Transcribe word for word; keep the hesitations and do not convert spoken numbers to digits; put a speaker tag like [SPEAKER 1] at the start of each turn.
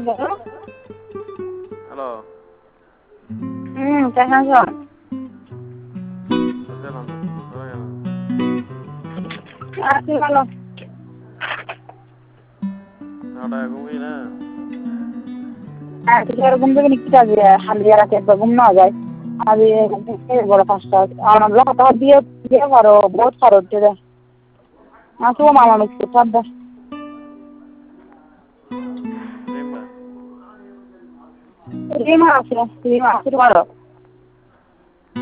[SPEAKER 1] Hello.
[SPEAKER 2] হুম, কেমন আছো?
[SPEAKER 1] গেলাম তো, কোথায় গেলাম?
[SPEAKER 2] আছি ভালো।
[SPEAKER 1] নটায় ঘুমিয়ে না?
[SPEAKER 2] হ্যাঁ, কিশোর ঘুম থেকে নিতে যাবে, হালিয়া রাতে একবার ঘুম না যায়। আরে বড় পাঁচটা আমার লতা দিয়ে দিয়ে পারো বহুত পারো উঠে আসো মামা মিষ্টি খাদ্য
[SPEAKER 1] রিম্বা।
[SPEAKER 2] রিমা আছে রিমা আসতে পারো